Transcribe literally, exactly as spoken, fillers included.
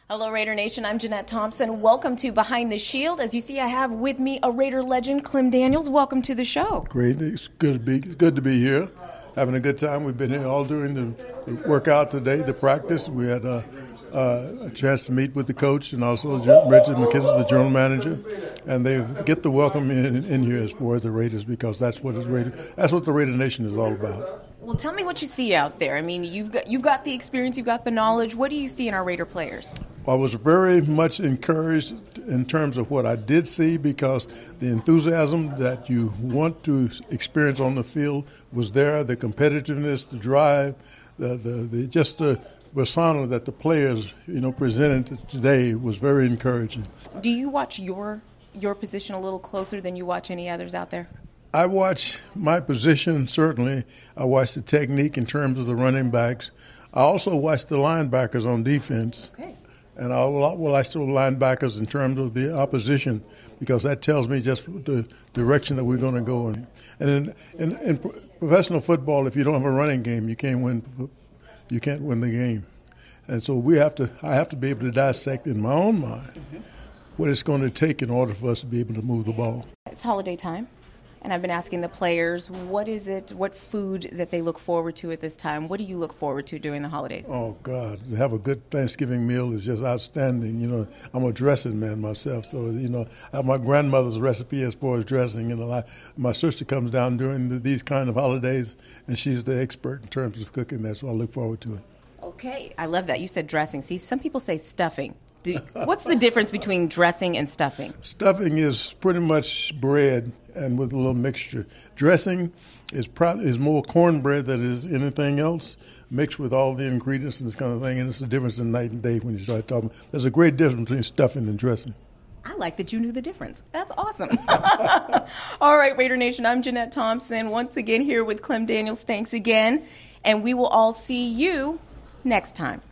Hello, Raider Nation. I'm Jeanette Thompson. Welcome to Behind the Shield. As you see, I have with me a Raider legend, Clem Daniels. Welcome to the show. Great. It's good to be it's good to be here. Having a good time. We've been here all during the, the workout today, the practice. We had uh, uh, a chance to meet with the coach and also Richard McKissick, the general manager, and they get the welcome in, in here as far as the Raiders, because that's what is Raider. That's what the Raider Nation is all about. Well, tell me what you see out there. I mean, you've got you've got the experience, you've got the knowledge. What do you see in our Raider players? I was very much encouraged in terms of what I did see, because the enthusiasm that you want to experience on the field was there. The competitiveness, the drive, the the, the just the persona that the players you know presented today was very encouraging. Do you watch your your position a little closer than you watch any others out there? I watch my position, certainly. I watch the technique in terms of the running backs. I also watch the linebackers on defense. Okay. And I will watch the linebackers in terms of the opposition, because that tells me just the direction that we're going to go in. And in, in, in professional football, if you don't have a running game, you can't win. You can't win the game. And so we have to. I have to be able to dissect in my own mind mm-hmm. what it's going to take in order for us to be able to move the ball. It's holiday time. And I've been asking the players, what is it, what food that they look forward to at this time? What do you look forward to during the holidays? Oh, God, to have a good Thanksgiving meal is just outstanding. You know, I'm a dressing man myself, so, you know, I have my grandmother's recipe as far as dressing. And I, my sister comes down during the, these kind of holidays, and she's the expert in terms of cooking that, so I look forward to it. Okay, I love that. You said dressing. See, some people say stuffing. Do, what's the difference between dressing and stuffing? Stuffing is pretty much bread and with a little mixture. Dressing is pro- is more cornbread than is anything else, mixed with all the ingredients and this kind of thing. And it's the difference in night and day when you start talking. There's a great difference between stuffing and dressing. I like that you knew the difference. That's awesome. All right, Raider Nation, I'm Jeanette Thompson, once again here with Clem Daniels. Thanks again. And we will all see you next time.